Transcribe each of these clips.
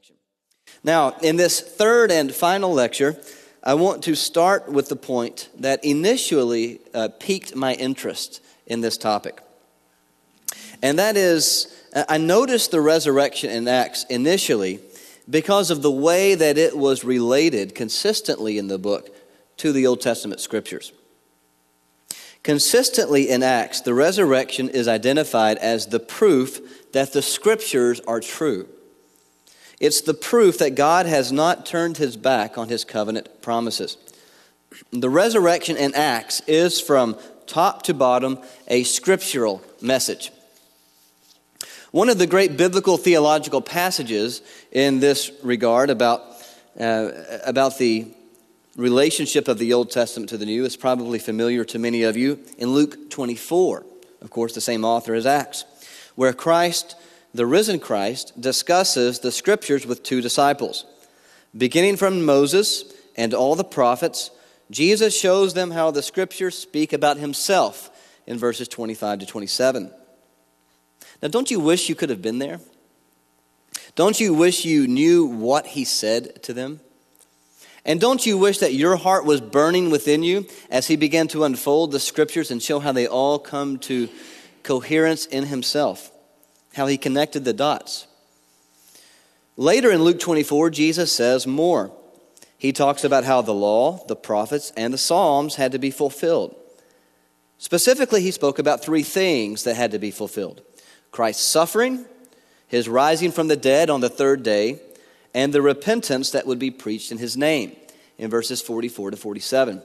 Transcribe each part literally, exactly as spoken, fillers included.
resurrection. Now, in this third and final lecture, I want to start with the point that initially uh, piqued my interest in this topic. And that is, I noticed the resurrection in Acts initially because of the way that it was related consistently in the book to the Old Testament scriptures. Consistently in Acts, the resurrection is identified as the proof that the scriptures are true. It's the proof that God has not turned his back on his covenant promises. The resurrection in Acts is from top to bottom a scriptural message. One of the great biblical theological passages in this regard about, uh, about the relationship of the Old Testament to the New is probably familiar to many of you in Luke twenty-four, of course the same author as Acts, where Christ, the risen Christ, discusses the scriptures with two disciples. Beginning from Moses and all the prophets, Jesus shows them how the scriptures speak about himself in verses twenty-five to twenty-seven. Now, don't you wish you could have been there? Don't you wish you knew what he said to them? And don't you wish that your heart was burning within you as he began to unfold the scriptures and show how they all come to coherence in himself, how he connected the dots? Later in Luke twenty-four, Jesus says more. He talks about how the law, the prophets, and the Psalms had to be fulfilled. Specifically, he spoke about three things that had to be fulfilled: Christ's suffering, his rising from the dead on the third day, and the repentance that would be preached in his name, in verses forty-four to forty-seven.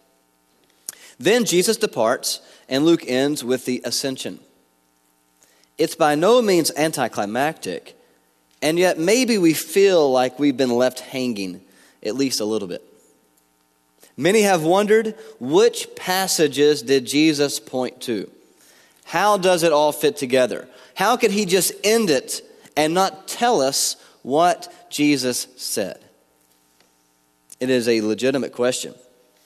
Then Jesus departs, and Luke ends with the ascension. It's by no means anticlimactic, and yet maybe we feel like we've been left hanging, at least a little bit. Many have wondered, which passages did Jesus point to? How does it all fit together? How could he just end it and not tell us what Jesus said? It is a legitimate question.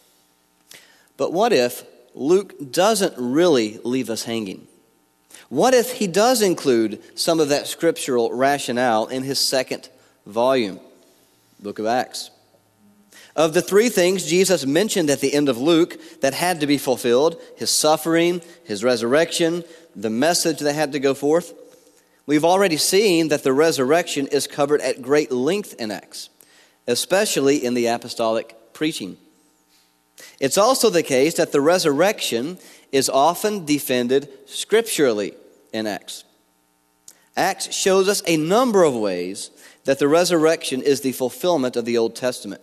But what if Luke doesn't really leave us hanging? What if he does include some of that scriptural rationale in his second volume, Book of Acts? Of the three things Jesus mentioned at the end of Luke that had to be fulfilled, his suffering, his resurrection, the message that had to go forth, we've already seen that the resurrection is covered at great length in Acts, especially in the apostolic preaching. It's also the case that the resurrection is often defended scripturally in Acts. Acts shows us a number of ways that the resurrection is the fulfillment of the Old Testament.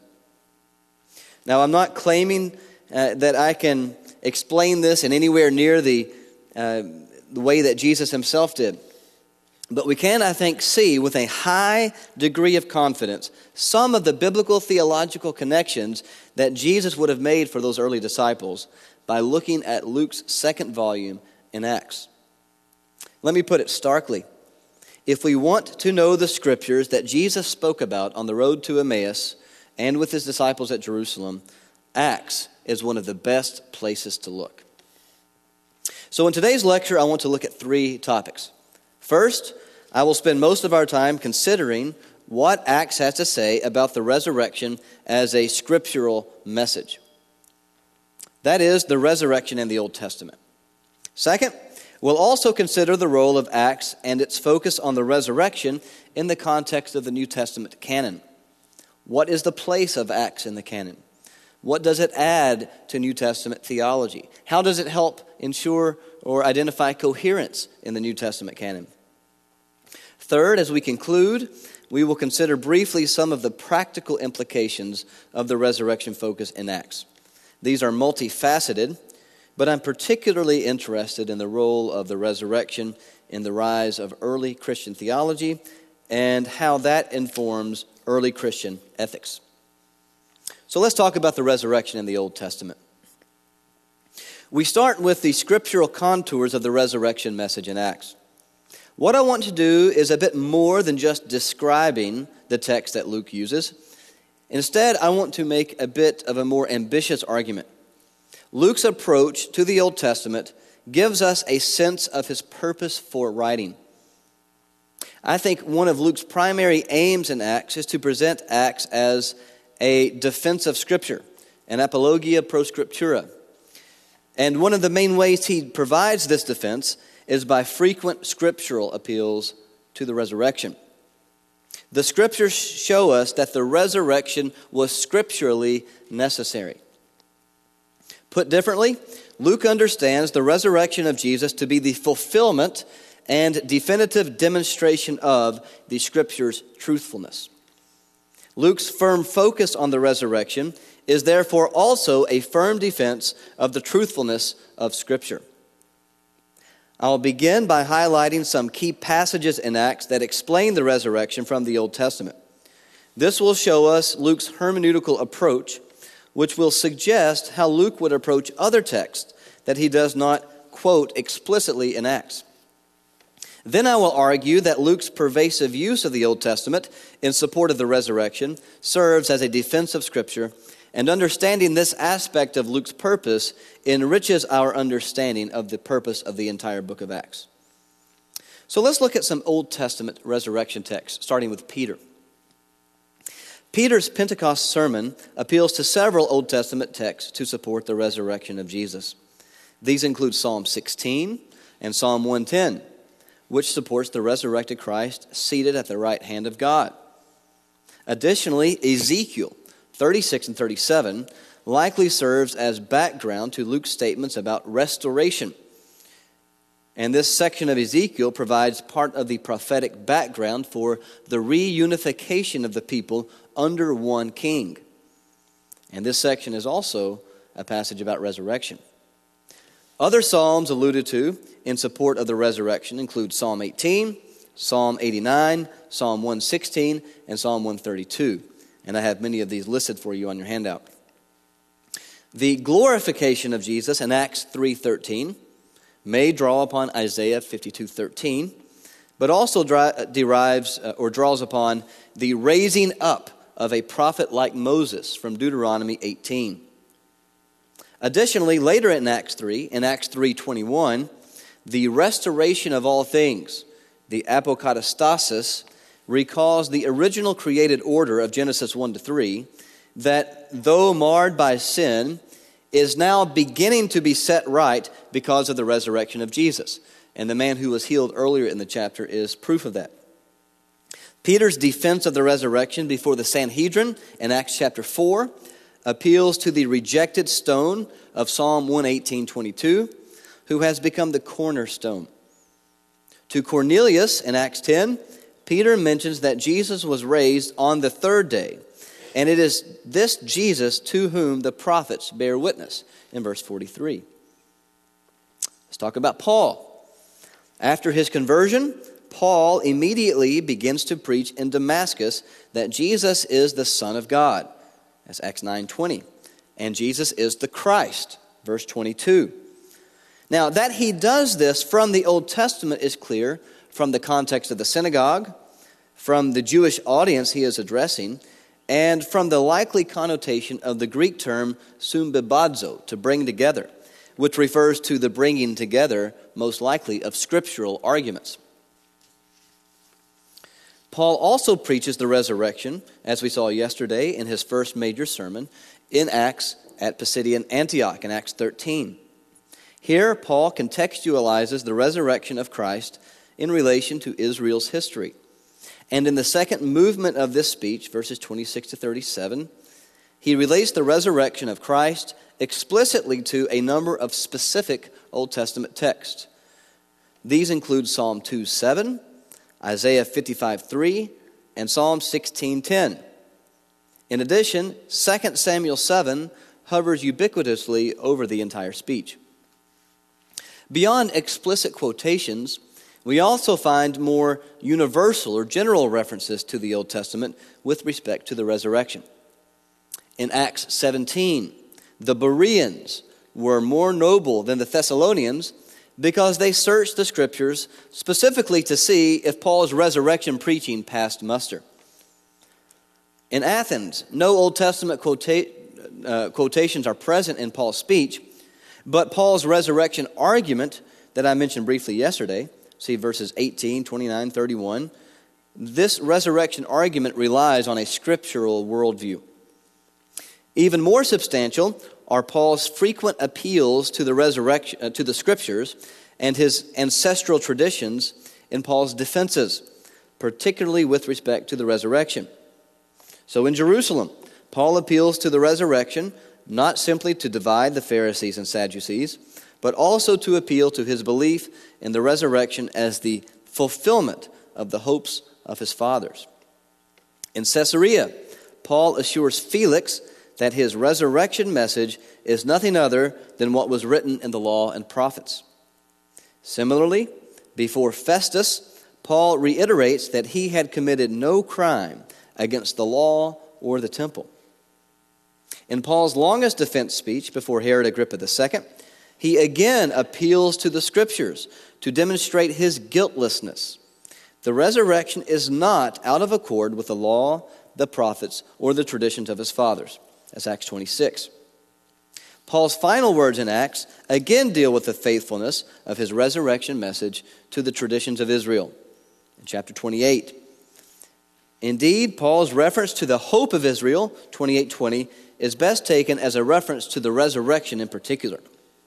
Now, I'm not claiming uh, that I can explain this in anywhere near the, uh, the way that Jesus himself did. But we can, I think, see with a high degree of confidence some of the biblical theological connections that Jesus would have made for those early disciples by looking at Luke's second volume in Acts. Let me put it starkly. If we want to know the scriptures that Jesus spoke about on the road to Emmaus and with his disciples at Jerusalem, Acts is one of the best places to look. So in today's lecture, I want to look at three topics. First, I will spend most of our time considering what Acts has to say about the resurrection as a scriptural message. That is, the resurrection in the Old Testament. Second, we'll also consider the role of Acts and its focus on the resurrection in the context of the New Testament canon. What is the place of Acts in the canon? What does it add to New Testament theology? How does it help ensure or identify coherence in the New Testament canon? Third, as we conclude, we will consider briefly some of the practical implications of the resurrection focus in Acts. These are multifaceted, but I'm particularly interested in the role of the resurrection in the rise of early Christian theology and how that informs early Christian ethics. So let's talk about the resurrection in the Old Testament. We start with the scriptural contours of the resurrection message in Acts. What I want to do is a bit more than just describing the text that Luke uses. Instead, I want to make a bit of a more ambitious argument. Luke's approach to the Old Testament gives us a sense of his purpose for writing. I think one of Luke's primary aims in Acts is to present Acts as a defense of Scripture, an apologia pro scriptura. And one of the main ways he provides this defense is by frequent scriptural appeals to the resurrection. The Scriptures show us that the resurrection was scripturally necessary. Put differently, Luke understands the resurrection of Jesus to be the fulfillment and definitive demonstration of the Scripture's truthfulness. Luke's firm focus on the resurrection is therefore also a firm defense of the truthfulness of Scripture. I'll begin by highlighting some key passages in Acts that explain the resurrection from the Old Testament. This will show us Luke's hermeneutical approach, which will suggest how Luke would approach other texts that he does not quote explicitly in Acts. Then I will argue that Luke's pervasive use of the Old Testament in support of the resurrection serves as a defense of Scripture, and understanding this aspect of Luke's purpose enriches our understanding of the purpose of the entire book of Acts. So let's look at some Old Testament resurrection texts, starting with Peter. Peter's Pentecost sermon appeals to several Old Testament texts to support the resurrection of Jesus. These include Psalm sixteen and Psalm one ten, which supports the resurrected Christ seated at the right hand of God. Additionally, Ezekiel thirty-six and thirty-seven likely serves as background to Luke's statements about restoration. And this section of Ezekiel provides part of the prophetic background for the reunification of the people under one king. And this section is also a passage about resurrection. Other psalms alluded to in support of the resurrection include Psalm eighteen, Psalm eighty-nine, Psalm one sixteen, and Psalm one thirty-two. And I have many of these listed for you on your handout. The glorification of Jesus in Acts three thirteen may draw upon Isaiah fifty-two thirteen, but also dri- derives uh, or draws upon the raising up of a prophet like Moses from Deuteronomy eighteen. Additionally, later in Acts three, in Acts three twenty-one, the restoration of all things, the apokatastasis, recalls the original created order of Genesis one to three, that though marred by sin, is now beginning to be set right because of the resurrection of Jesus. And the man who was healed earlier in the chapter is proof of that. Peter's defense of the resurrection before the Sanhedrin in Acts chapter four appeals to the rejected stone of Psalm one eighteen twenty-two, who has become the cornerstone. To Cornelius in Acts ten, Peter mentions that Jesus was raised on the third day, and it is this Jesus to whom the prophets bear witness in verse forty-three. Let's talk about Paul. After his conversion, Paul immediately begins to preach in Damascus that Jesus is the Son of God. That's Acts nine twenty. And Jesus is the Christ, verse twenty-two. Now, that he does this from the Old Testament is clear from the context of the synagogue, from the Jewish audience he is addressing, and from the likely connotation of the Greek term sumbibazo, to bring together, which refers to the bringing together, most likely, of scriptural arguments. Paul also preaches the resurrection, as we saw yesterday in his first major sermon, in Acts at Pisidian Antioch in Acts thirteen. Here, Paul contextualizes the resurrection of Christ in relation to Israel's history. And in the second movement of this speech, verses twenty-six to thirty-seven, he relates the resurrection of Christ explicitly to a number of specific Old Testament texts. These include Psalm two seven, Isaiah fifty-five three, and Psalm sixteen ten. In addition, Second Samuel seven hovers ubiquitously over the entire speech. Beyond explicit quotations, we also find more universal or general references to the Old Testament with respect to the resurrection. In Acts seventeen, the Bereans were more noble than the Thessalonians because they searched the Scriptures specifically to see if Paul's resurrection preaching passed muster. In Athens, no Old Testament quota- uh, quotations are present in Paul's speech, but Paul's resurrection argument that I mentioned briefly yesterday, see verses eighteen, twenty-nine, thirty-one, this resurrection argument relies on a scriptural worldview. Even more substantial are Paul's frequent appeals to the resurrection, uh, to the scriptures and his ancestral traditions in Paul's defenses, particularly with respect to the resurrection. So in Jerusalem, Paul appeals to the resurrection not simply to divide the Pharisees and Sadducees, but also to appeal to his belief in the resurrection as the fulfillment of the hopes of his fathers. In Caesarea, Paul assures Felix that his resurrection message is nothing other than what was written in the law and prophets. Similarly, before Festus, Paul reiterates that he had committed no crime against the law or the temple. In Paul's longest defense speech before Herod Agrippa the Second, he again appeals to the scriptures to demonstrate his guiltlessness. The resurrection is not out of accord with the law, the prophets, or the traditions of his fathers. That's Acts twenty-six. Paul's final words in Acts again deal with the faithfulness of his resurrection message to the traditions of Israel. In chapter twenty-eight, indeed, Paul's reference to the hope of Israel, twenty-eight twenty, is best taken as a reference to the resurrection in particular.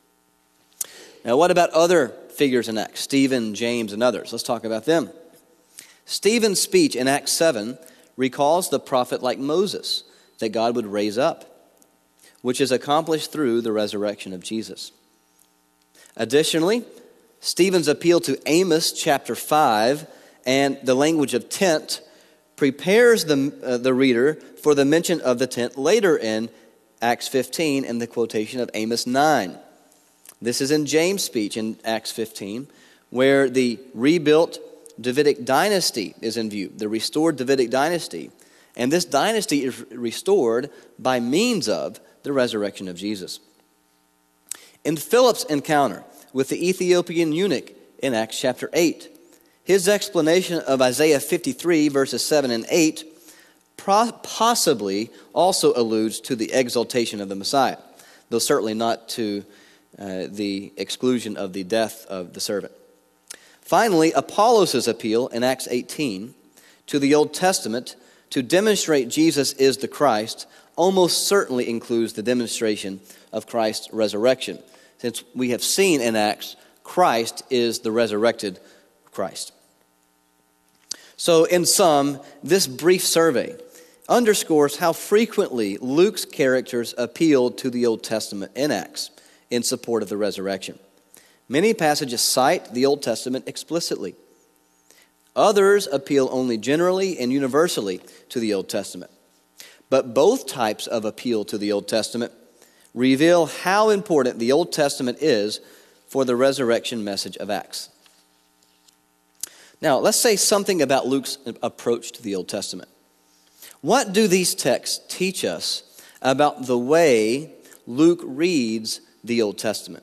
Now, what about other figures in Acts? Stephen, James, and others. Let's talk about them. Stephen's speech in Acts seven recalls the prophet like Moses that God would raise up, which is accomplished through the resurrection of Jesus. Additionally, Stephen's appeal to Amos chapter five and the language of tent prepares the, uh, the reader for the mention of the tent later in Acts fifteen and the quotation of Amos nine. This is in James' speech in Acts fifteen, where the rebuilt Davidic dynasty is in view, the restored Davidic dynasty. And this dynasty is restored by means of the resurrection of Jesus. In Philip's encounter with the Ethiopian eunuch in Acts chapter eight, his explanation of Isaiah fifty-three, verses seven and eight, possibly also alludes to the exaltation of the Messiah, though certainly not to uh, the exclusion of the death of the servant. Finally, Apollos' appeal in Acts eighteen to the Old Testament to demonstrate Jesus is the Christ almost certainly includes the demonstration of Christ's resurrection, since we have seen in Acts Christ is the resurrected Christ. So in sum, this brief survey underscores how frequently Luke's characters appealed to the Old Testament in Acts in support of the resurrection. Many passages cite the Old Testament explicitly. Others appeal only generally and universally to the Old Testament. But both types of appeal to the Old Testament reveal how important the Old Testament is for the resurrection message of Acts. Now, let's say something about Luke's approach to the Old Testament. What do these texts teach us about the way Luke reads the Old Testament?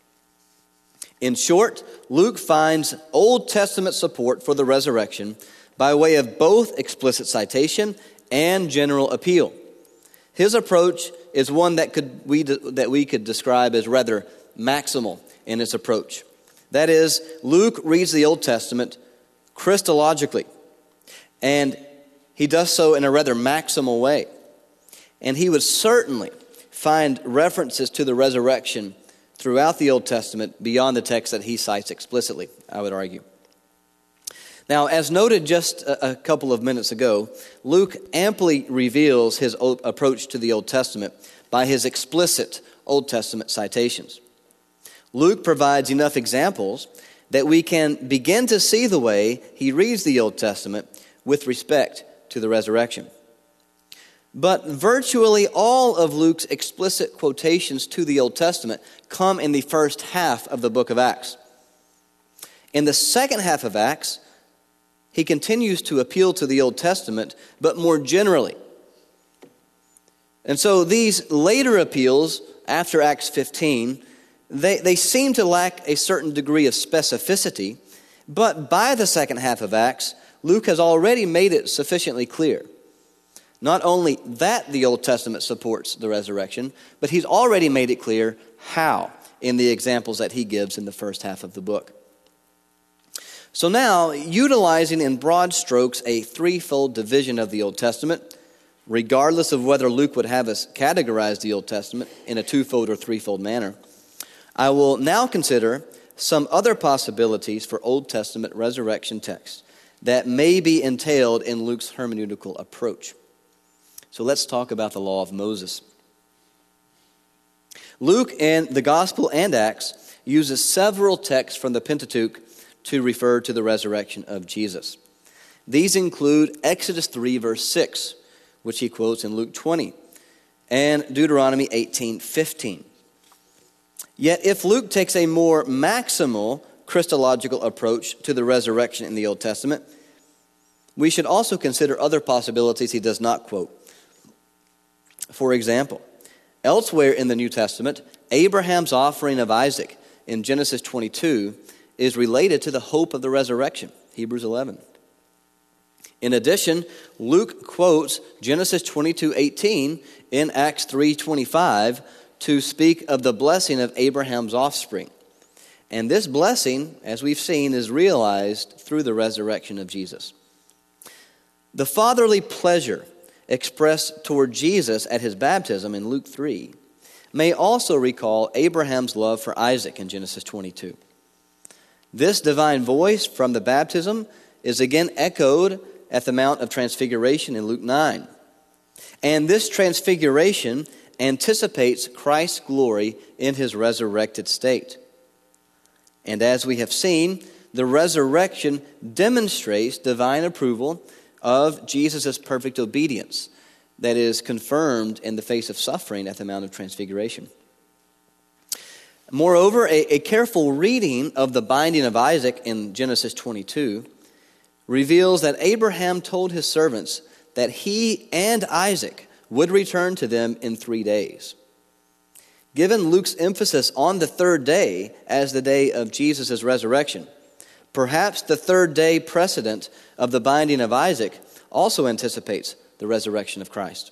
In short, Luke finds Old Testament support for the resurrection by way of both explicit citation and general appeal. His approach is one that could we that we could describe as rather maximal in its approach. That is, Luke reads the Old Testament Christologically, and he does so in a rather maximal way. And he would certainly find references to the resurrection throughout the Old Testament beyond the text that he cites explicitly, I would argue. Now, as noted just a, a couple of minutes ago, Luke amply reveals his old approach to the Old Testament by his explicit Old Testament citations. Luke provides enough examples that we can begin to see the way he reads the Old Testament with respect to the resurrection. But virtually all of Luke's explicit quotations to the Old Testament come in the first half of the book of Acts. In the second half of Acts, he continues to appeal to the Old Testament, but more generally. And so these later appeals, after Acts fifteen, they, they seem to lack a certain degree of specificity, but by the second half of Acts, Luke has already made it sufficiently clear. Not only that the Old Testament supports the resurrection, but he's already made it clear how in the examples that he gives in the first half of the book. So now, utilizing in broad strokes a threefold division of the Old Testament, regardless of whether Luke would have us categorize the Old Testament in a twofold or threefold manner, I will now consider some other possibilities for Old Testament resurrection texts that may be entailed in Luke's hermeneutical approach. So let's talk about the law of Moses. Luke in the Gospel and Acts uses several texts from the Pentateuch to refer to the resurrection of Jesus. These include Exodus three, verse six, which he quotes in Luke twenty, and Deuteronomy eighteen fifteen. Yet if Luke takes a more maximal Christological approach to the resurrection in the Old Testament, we should also consider other possibilities he does not quote. For example, elsewhere in the New Testament, Abraham's offering of Isaac in Genesis twenty-two is related to the hope of the resurrection, Hebrews eleven. In addition, Luke quotes Genesis twenty-two eighteen in Acts three twenty-five to speak of the blessing of Abraham's offspring. And this blessing, as we've seen, is realized through the resurrection of Jesus. The fatherly pleasure expressed toward Jesus at his baptism in Luke three may also recall Abraham's love for Isaac in Genesis twenty-two. This divine voice from the baptism is again echoed at the Mount of Transfiguration in Luke nine. And this transfiguration anticipates Christ's glory in his resurrected state. And as we have seen, the resurrection demonstrates divine approval of Jesus' perfect obedience that is confirmed in the face of suffering at the Mount of Transfiguration. Moreover, a, a careful reading of the binding of Isaac in Genesis twenty-two reveals that Abraham told his servants that he and Isaac would return to them in three days. Given Luke's emphasis on the third day as the day of Jesus' resurrection, perhaps the third day precedent of the binding of Isaac also anticipates the resurrection of Christ.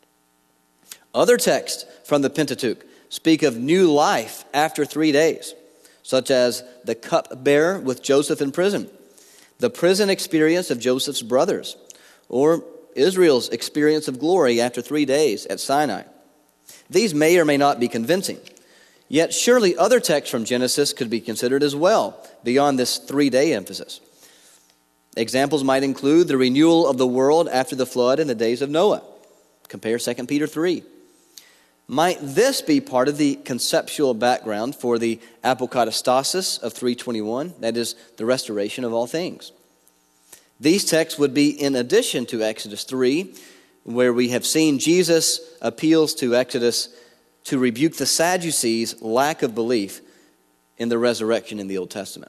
Other texts from the Pentateuch speak of new life after three days, such as the cupbearer with Joseph in prison, the prison experience of Joseph's brothers, or Israel's experience of glory after three days at Sinai. These may or may not be convincing, yet surely other texts from Genesis could be considered as well, beyond this three-day emphasis. Examples might include the renewal of the world after the flood in the days of Noah. Compare Second Peter three. Might this be part of the conceptual background for the apokatastasis of three twenty-one, that is, the restoration of all things? These texts would be in addition to Exodus three, where we have seen Jesus appeals to Exodus to rebuke the Sadducees' lack of belief in the resurrection in the Old Testament.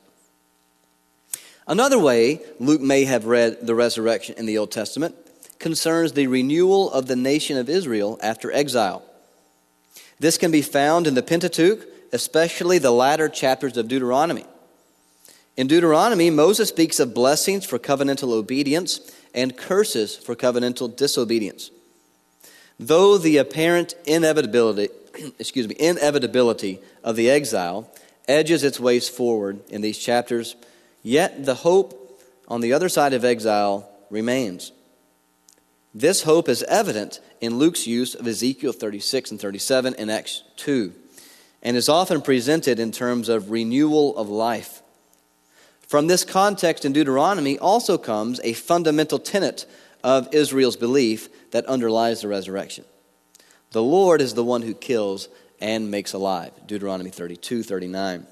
Another way Luke may have read the resurrection in the Old Testament concerns the renewal of the nation of Israel after exile. This can be found in the Pentateuch, especially the latter chapters of Deuteronomy. In Deuteronomy, Moses speaks of blessings for covenantal obedience and curses for covenantal disobedience. Though the apparent inevitability, excuse me, inevitability of the exile edges its ways forward in these chapters, yet the hope on the other side of exile remains. This hope is evident in Luke's use of Ezekiel thirty-six and thirty-seven in Acts two, and is often presented in terms of renewal of life. From this context in Deuteronomy also comes a fundamental tenet of Israel's belief that underlies the resurrection. The Lord is the one who kills and makes alive, Deuteronomy thirty-two thirty-nine.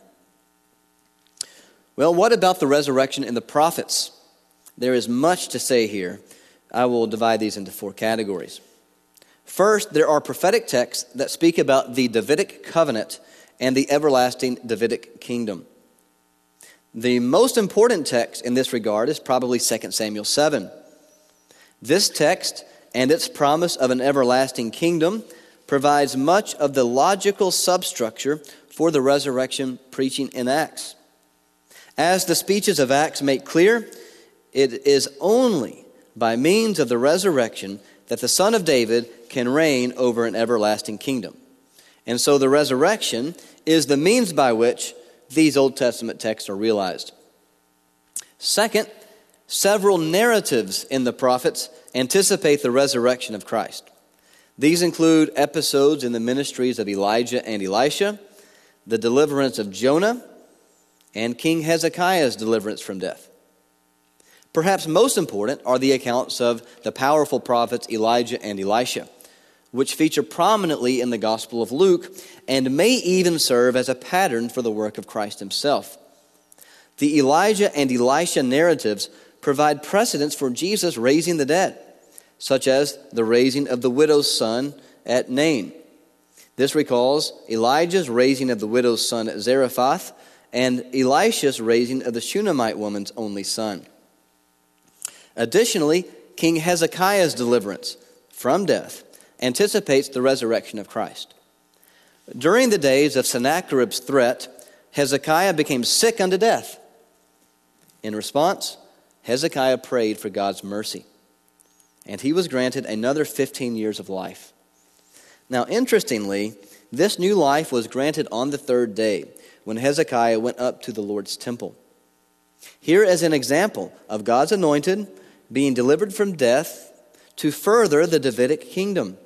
Well, what about the resurrection in the prophets? There is much to say here. I will divide these into four categories. First, there are prophetic texts that speak about the Davidic covenant and the everlasting Davidic kingdom. The most important text in this regard is probably Second Samuel seven. This text and its promise of an everlasting kingdom provides much of the logical substructure for the resurrection preaching in Acts. As the speeches of Acts make clear, it is only by means of the resurrection that the Son of David can reign over an everlasting kingdom. And so the resurrection is the means by which these Old Testament texts are realized. Second, several narratives in the prophets anticipate the resurrection of Christ. These include episodes in the ministries of Elijah and Elisha, the deliverance of Jonah, and King Hezekiah's deliverance from death. Perhaps most important are the accounts of the powerful prophets Elijah and Elisha, which feature prominently in the Gospel of Luke and may even serve as a pattern for the work of Christ himself. The Elijah and Elisha narratives provide precedents for Jesus raising the dead, such as the raising of the widow's son at Nain. This recalls Elijah's raising of the widow's son at Zarephath and Elisha's raising of the Shunammite woman's only son. Additionally, King Hezekiah's deliverance from death anticipates the resurrection of Christ. During the days of Sennacherib's threat, Hezekiah became sick unto death. In response, Hezekiah prayed for God's mercy, and he was granted another fifteen years of life. Now, interestingly, this new life was granted on the third day when Hezekiah went up to the Lord's temple. Here is an example of God's anointed being delivered from death to further the Davidic kingdom.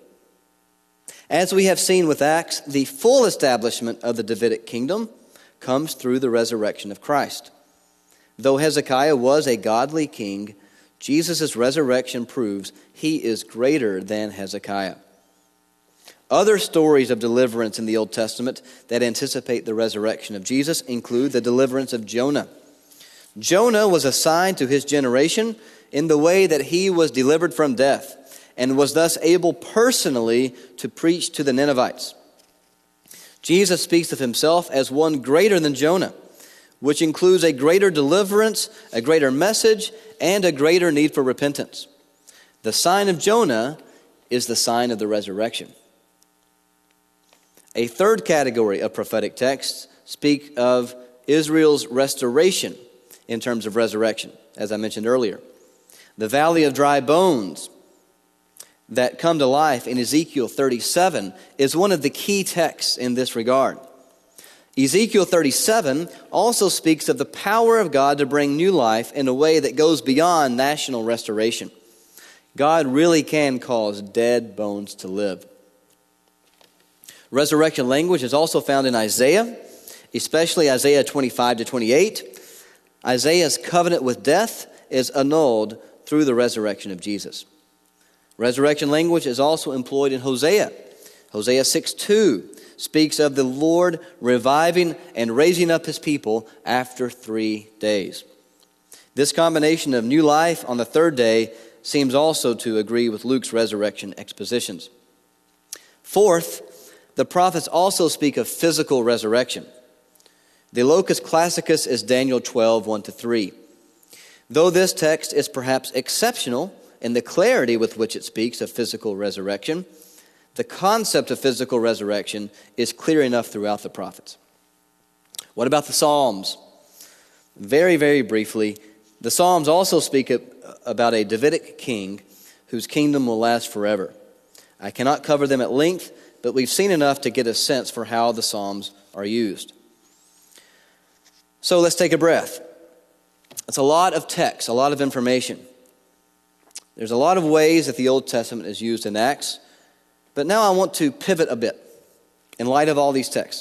As we have seen with Acts, the full establishment of the Davidic kingdom comes through the resurrection of Christ. Though Hezekiah was a godly king, Jesus' resurrection proves he is greater than Hezekiah. Other stories of deliverance in the Old Testament that anticipate the resurrection of Jesus include the deliverance of Jonah. Jonah was assigned to his generation in the way that he was delivered from death and was thus able personally to preach to the Ninevites. Jesus speaks of himself as one greater than Jonah, which includes a greater deliverance, a greater message, and a greater need for repentance. The sign of Jonah is the sign of the resurrection. A third category of prophetic texts speak of Israel's restoration in terms of resurrection, as I mentioned earlier. The valley of dry bones that come to life in Ezekiel thirty-seven is one of the key texts in this regard. Ezekiel thirty-seven also speaks of the power of God to bring new life in a way that goes beyond national restoration. God really can cause dead bones to live. Resurrection language is also found in Isaiah, especially Isaiah twenty-five to twenty-eight. Isaiah's covenant with death is annulled through the resurrection of Jesus. Resurrection language is also employed in Hosea. Hosea six two speaks of the Lord reviving and raising up his people after three days. This combination of new life on the third day seems also to agree with Luke's resurrection expositions. Fourth, the prophets also speak of physical resurrection. The locus classicus is Daniel twelve, one to three. Though this text is perhaps exceptional in the clarity with which it speaks of physical resurrection, the concept of physical resurrection is clear enough throughout the prophets. What about the Psalms? Very, very briefly, the Psalms also speak about a Davidic king whose kingdom will last forever. I cannot cover them at length, but we've seen enough to get a sense for how the Psalms are used. So let's take a breath. It's a lot of text, a lot of information. There's a lot of ways that the Old Testament is used in Acts, but now I want to pivot a bit in light of all these texts.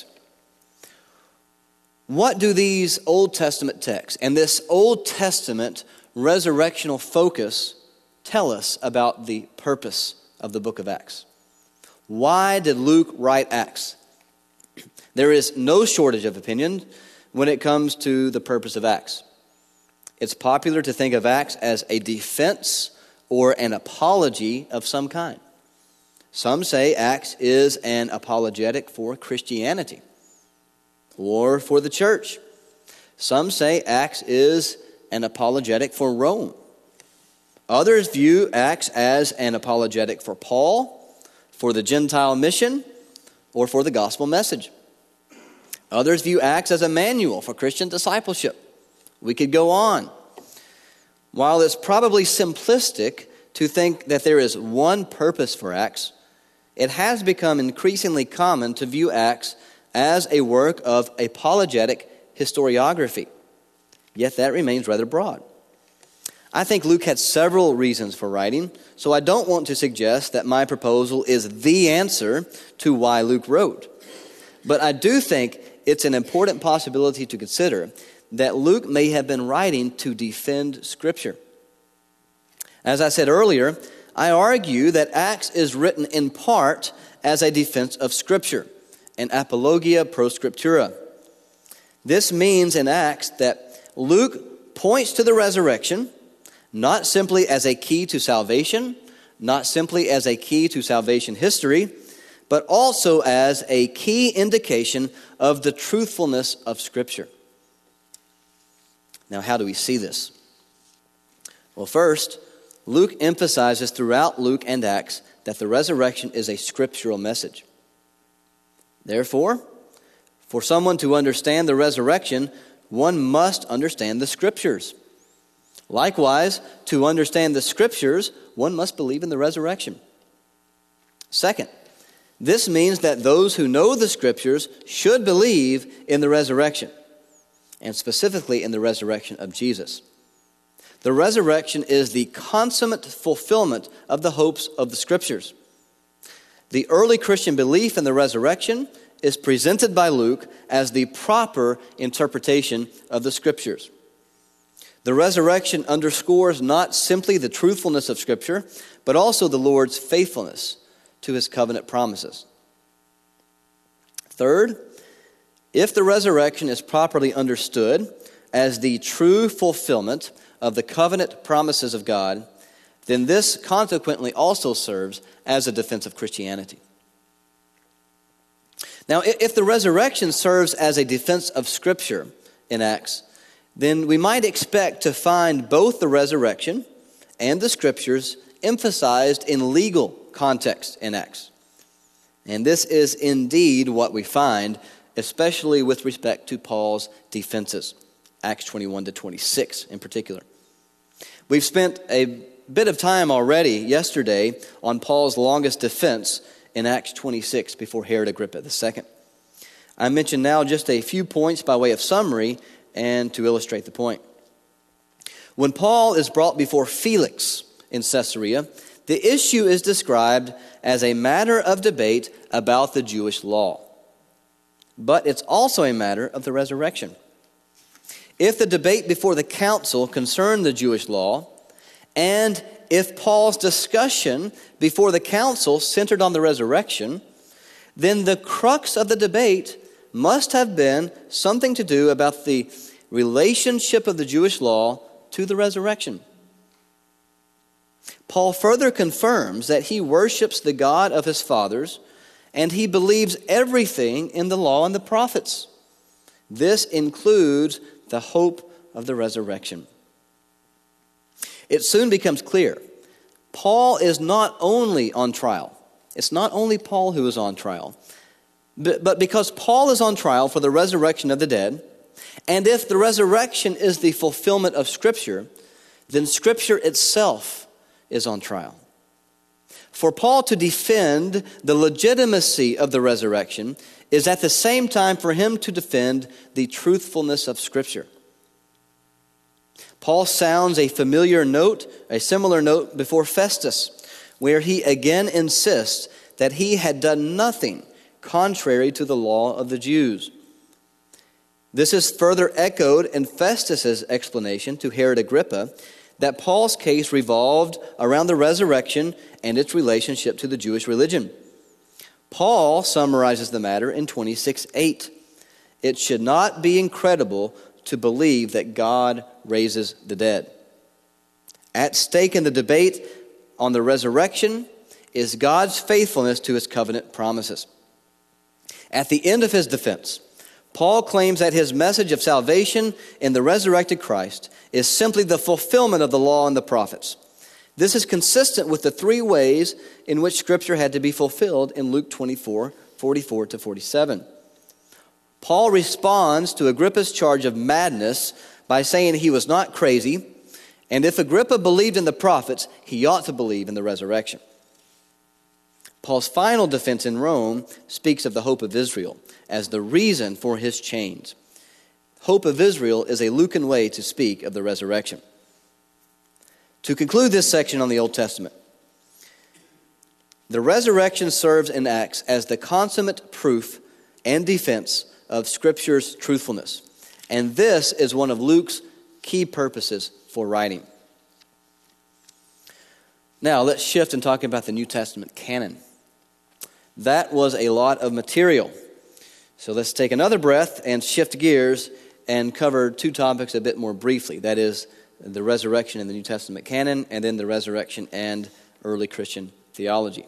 What do these Old Testament texts and this Old Testament resurrectional focus tell us about the purpose of the book of Acts? Why did Luke write Acts? There is no shortage of opinion when it comes to the purpose of Acts. It's popular to think of Acts as a defense or an apology of some kind. Some say Acts is an apologetic for Christianity or for the church. Some say Acts is an apologetic for Rome. Others view Acts as an apologetic for Paul, for the Gentile mission, or for the gospel message. Others view Acts as a manual for Christian discipleship. We could go on. While it's probably simplistic to think that there is one purpose for Acts, it has become increasingly common to view Acts as a work of apologetic historiography. yet that remains rather broad. I think Luke had several reasons for writing, so I don't want to suggest that my proposal is the answer to why Luke wrote. But I do think it's an important possibility to consider that Luke may have been writing to defend Scripture. As I said earlier, I argue that Acts is written in part as a defense of Scripture, an apologia pro scriptura. This means in Acts that Luke points to the resurrection, not simply as a key to salvation, not simply as a key to salvation history, but also as a key indication of the truthfulness of Scripture. Now, how do we see this? Well, first, Luke emphasizes throughout Luke and Acts that the resurrection is a scriptural message. Therefore, for someone to understand the resurrection, one must understand the Scriptures. Likewise, to understand the Scriptures, one must believe in the resurrection. Second, this means that those who know the Scriptures should believe in the resurrection, and specifically in the resurrection of Jesus. The resurrection is the consummate fulfillment of the hopes of the Scriptures. The early Christian belief in the resurrection is presented by Luke as the proper interpretation of the Scriptures. The resurrection underscores not simply the truthfulness of Scripture, but also the Lord's faithfulness to His covenant promises. Third, if the resurrection is properly understood as the true fulfillment of the covenant promises of God, then this consequently also serves as a defense of Christianity. Now, if the resurrection serves as a defense of Scripture in Acts, then we might expect to find both the resurrection and the Scriptures emphasized in legal context in Acts. And this is indeed what we find, especially with respect to Paul's defenses, Acts twenty-one to twenty-six in particular. We've spent a bit of time already yesterday on Paul's longest defense in Acts twenty-six before Herod Agrippa the Second. I mention now just a few points by way of summary and to illustrate the point. When Paul is brought before Felix in Caesarea, the issue is described as a matter of debate about the Jewish law. But it's also a matter of the resurrection. If the debate before the council concerned the Jewish law, and if Paul's discussion before the council centered on the resurrection, then the crux of the debate must have been something to do about the relationship of the Jewish law to the resurrection. Paul further confirms that he worships the God of his fathers, and he believes everything in the law and the prophets. This includes the hope of the resurrection. It soon becomes clear, Paul is not only on trial. It's not only Paul who is on trial, but, but because Paul is on trial for the resurrection of the dead, and if the resurrection is the fulfillment of Scripture, then Scripture itself is on trial. For Paul to defend the legitimacy of the resurrection is at the same time for him to defend the truthfulness of Scripture. Paul sounds a familiar note, a similar note before Festus, where he again insists that he had done nothing contrary to the law of the Jews. This is further echoed in Festus's explanation to Herod Agrippa that Paul's case revolved around the resurrection and its relationship to the Jewish religion. Paul summarizes the matter in twenty-six eight. It should not be incredible to believe that God raises the dead. At stake in the debate on the resurrection is God's faithfulness to his covenant promises. At the end of his defense, Paul claims that his message of salvation in the resurrected Christ is simply the fulfillment of the law and the prophets. This is consistent with the three ways in which Scripture had to be fulfilled in Luke twenty-four, forty-four to forty-seven. Paul responds to Agrippa's charge of madness by saying he was not crazy, and if Agrippa believed in the prophets, he ought to believe in the resurrection. Paul's final defense in Rome speaks of the hope of Israel as the reason for his chains. Hope of Israel is a Lucan way to speak of the resurrection. To conclude this section on the Old Testament, the resurrection serves in Acts as the consummate proof and defense of Scripture's truthfulness. And this is one of Luke's key purposes for writing. Now, let's shift and talk about the New Testament canon. That was a lot of material. So let's take another breath and shift gears and cover two topics a bit more briefly. That is, the resurrection in the New Testament canon, and then the resurrection and early Christian theology.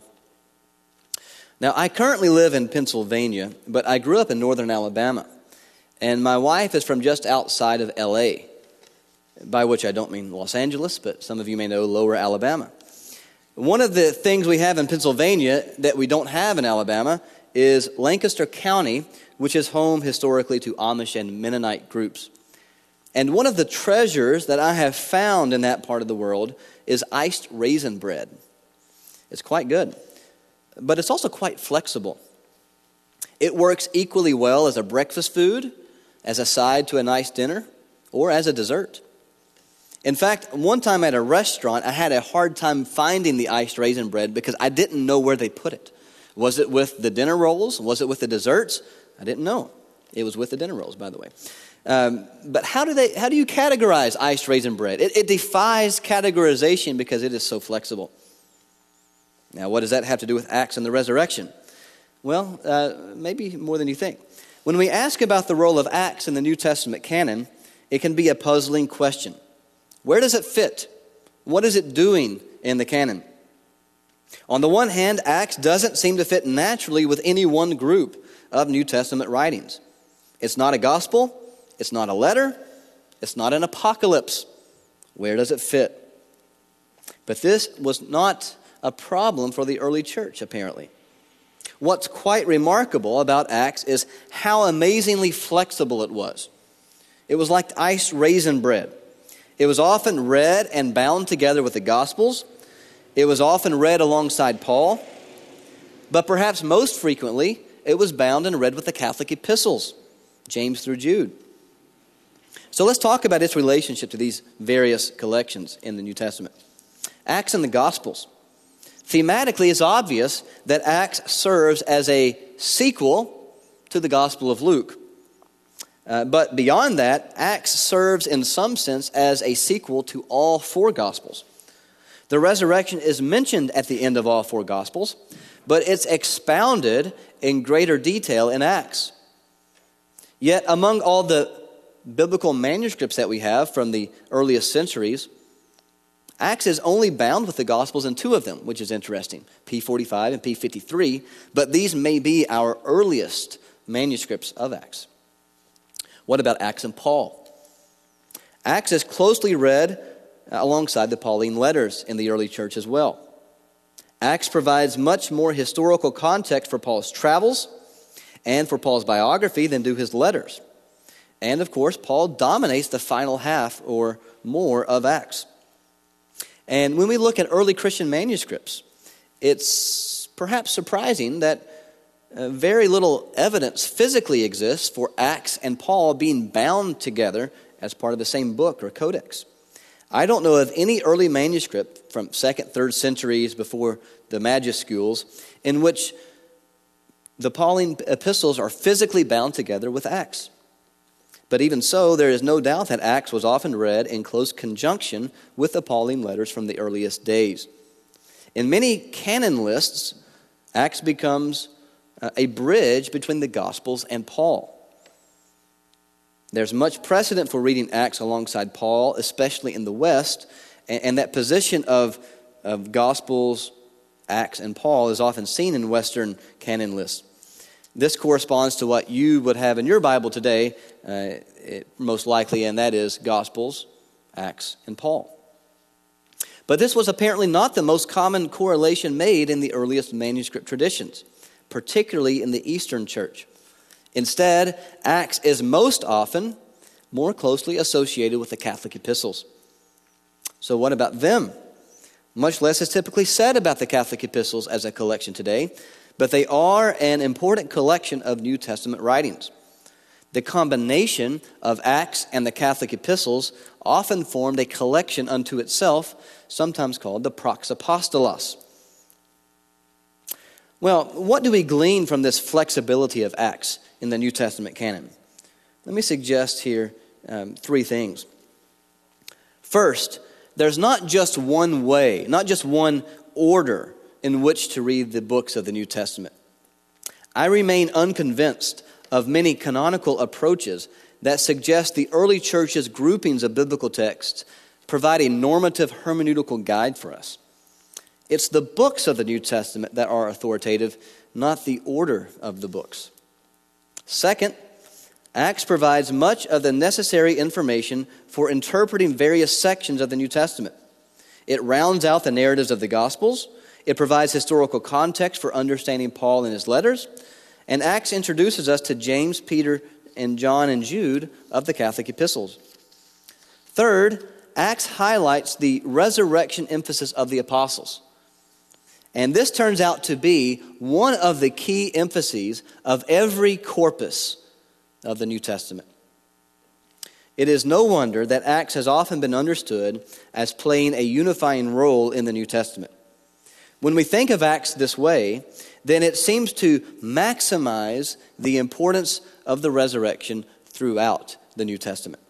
Now, I currently live in Pennsylvania, but I grew up in northern Alabama. And my wife is from just outside of L A, by which I don't mean Los Angeles, but some of you may know Lower Alabama. One of the things we have in Pennsylvania that we don't have in Alabama is Lancaster County, which is home historically to Amish and Mennonite groups. And one of the treasures that I have found in that part of the world is iced raisin bread. It's quite good, but it's also quite flexible. It works equally well as a breakfast food, as a side to a nice dinner, or as a dessert. In fact, one time at a restaurant, I had a hard time finding the iced raisin bread because I didn't know where they put it. Was it with the dinner rolls? Was it with the desserts? I didn't know. It was with the dinner rolls, by the way. Um, but how do they? How do you categorize iced raisin bread? It, it defies categorization because it is so flexible. Now, what does that have to do with Acts and the resurrection? Well, uh, maybe more than you think. When we ask about the role of Acts in the New Testament canon, it can be a puzzling question. Where does it fit? What is it doing in the canon? On the one hand, Acts doesn't seem to fit naturally with any one group of New Testament writings. It's not a gospel. It's not a letter. It's not an apocalypse. Where does it fit? But this was not a problem for the early church, apparently. What's quite remarkable about Acts is how amazingly flexible it was. It was like iced raisin bread. It was often read and bound together with the Gospels. It was often read alongside Paul. But perhaps most frequently, it was bound and read with the Catholic epistles, James through Jude. So let's talk about its relationship to these various collections in the New Testament. Acts and the Gospels. Thematically, it's obvious that Acts serves as a sequel to the Gospel of Luke. Uh, but beyond that, Acts serves in some sense as a sequel to all four Gospels. The resurrection is mentioned at the end of all four Gospels, but it's expounded in greater detail in Acts. Yet among all the biblical manuscripts that we have from the earliest centuries, Acts is only bound with the Gospels in two of them, which is interesting, P forty-five and P fifty-three, but these may be our earliest manuscripts of Acts. What about Acts and Paul? Acts is closely read alongside the Pauline letters in the early church as well. Acts provides much more historical context for Paul's travels and for Paul's biography than do his letters. And of course, Paul dominates the final half or more of Acts. And when we look at early Christian manuscripts, it's perhaps surprising that Uh, very little evidence physically exists for Acts and Paul being bound together as part of the same book or codex. I don't know of any early manuscript from second, third centuries before the Majuscules in which the Pauline epistles are physically bound together with Acts. But even so, there is no doubt that Acts was often read in close conjunction with the Pauline letters from the earliest days. In many canon lists, Acts becomes a bridge between the Gospels and Paul. There's much precedent for reading Acts alongside Paul, especially in the West, and, and that position of, of Gospels, Acts, and Paul is often seen in Western canon lists. This corresponds to what you would have in your Bible today, uh, it, most likely, and that is Gospels, Acts, and Paul. But this was apparently not the most common correlation made in the earliest manuscript traditions, particularly in the Eastern Church. Instead, Acts is most often more closely associated with the Catholic epistles. So what about them? Much less is typically said about the Catholic epistles as a collection today, but they are an important collection of New Testament writings. The combination of Acts and the Catholic epistles often formed a collection unto itself, sometimes called the Prox Apostolos. Well, what do we glean from this flexibility of Acts in the New Testament canon? Let me suggest here um, three things. First, there's not just one way, not just one order in which to read the books of the New Testament. I remain unconvinced of many canonical approaches that suggest the early church's groupings of biblical texts provide a normative hermeneutical guide for us. It's the books of the New Testament that are authoritative, not the order of the books. Second, Acts provides much of the necessary information for interpreting various sections of the New Testament. It rounds out the narratives of the Gospels. It provides historical context for understanding Paul and his letters. And Acts introduces us to James, Peter, and John and Jude of the Catholic epistles. Third, Acts highlights the resurrection emphasis of the apostles. And this turns out to be one of the key emphases of every corpus of the New Testament. It is no wonder that Acts has often been understood as playing a unifying role in the New Testament. When we think of Acts this way, then it seems to maximize the importance of the resurrection throughout the New Testament.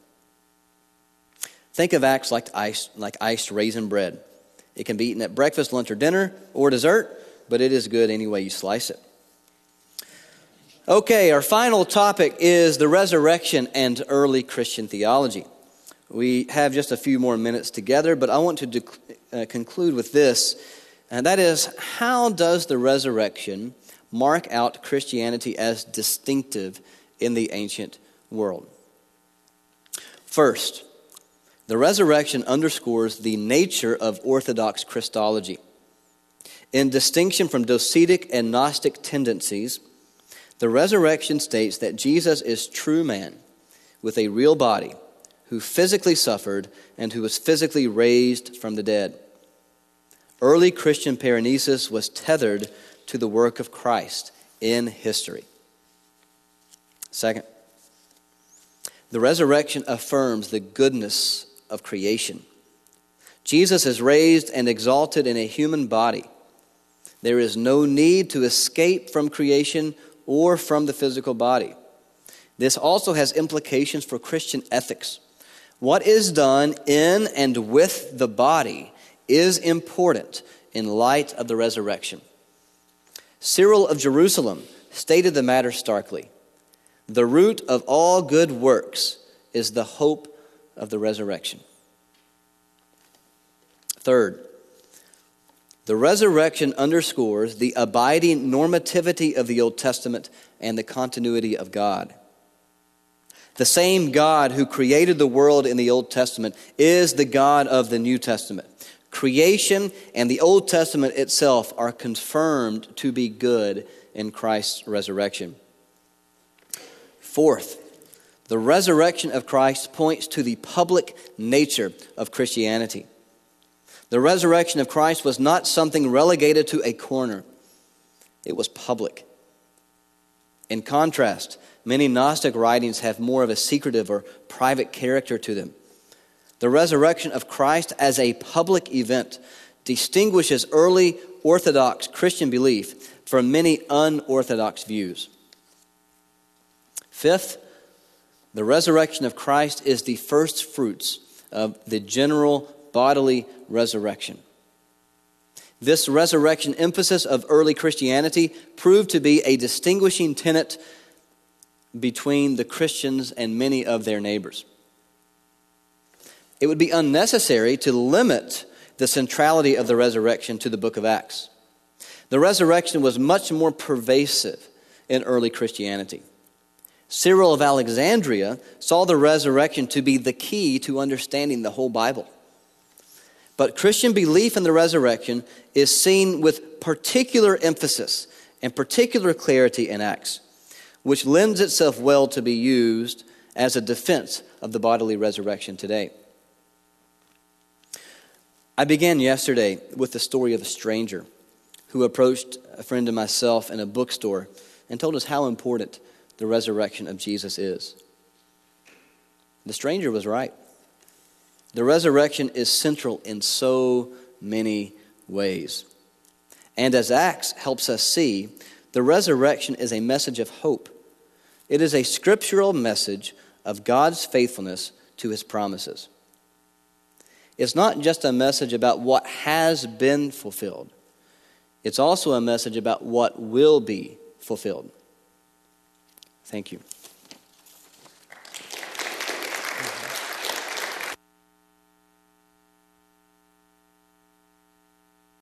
Think of Acts like ice, like iced raisin bread. It can be eaten at breakfast, lunch, or dinner, or dessert, but it is good any way you slice it. Okay, our final topic is the resurrection and early Christian theology. We have just a few more minutes together, but I want to dec- uh, conclude with this. And that is, how does the resurrection mark out Christianity as distinctive in the ancient world? First, the resurrection underscores the nature of Orthodox Christology. In distinction from Docetic and Gnostic tendencies, the resurrection states that Jesus is true man with a real body who physically suffered and who was physically raised from the dead. Early Christian paranesis was tethered to the work of Christ in history. Second, the resurrection affirms the goodness of creation. Jesus is raised and exalted in a human body. There is no need to escape from creation or from the physical body. This also has implications for Christian ethics. What is done in and with the body is important in light of the resurrection. Cyril of Jerusalem stated the matter starkly. The root of all good works is the hope of the resurrection. Third, the resurrection underscores the abiding normativity of the Old Testament and the continuity of God. The same God who created the world in the Old Testament is the God of the New Testament. Creation and the Old Testament itself are confirmed to be good in Christ's resurrection. Fourth, the resurrection of Christ points to the public nature of Christianity. The resurrection of Christ was not something relegated to a corner. It was public. In contrast, many Gnostic writings have more of a secretive or private character to them. The resurrection of Christ as a public event distinguishes early Orthodox Christian belief from many unorthodox views. Fifth, the resurrection of Christ is the first fruits of the general bodily resurrection. This resurrection emphasis of early Christianity proved to be a distinguishing tenet between the Christians and many of their neighbors. It would be unnecessary to limit the centrality of the resurrection to the book of Acts. The resurrection was much more pervasive in early Christianity. Cyril of Alexandria saw the resurrection to be the key to understanding the whole Bible. But Christian belief in the resurrection is seen with particular emphasis and particular clarity in Acts, which lends itself well to be used as a defense of the bodily resurrection today. I began yesterday with the story of a stranger who approached a friend and myself in a bookstore and told us how important the resurrection of Jesus is. The stranger was right. The resurrection is central in so many ways. And as Acts helps us see, the resurrection is a message of hope. It is a scriptural message of God's faithfulness to his promises. It's not just a message about what has been fulfilled. It's also a message about what will be fulfilled. Thank you.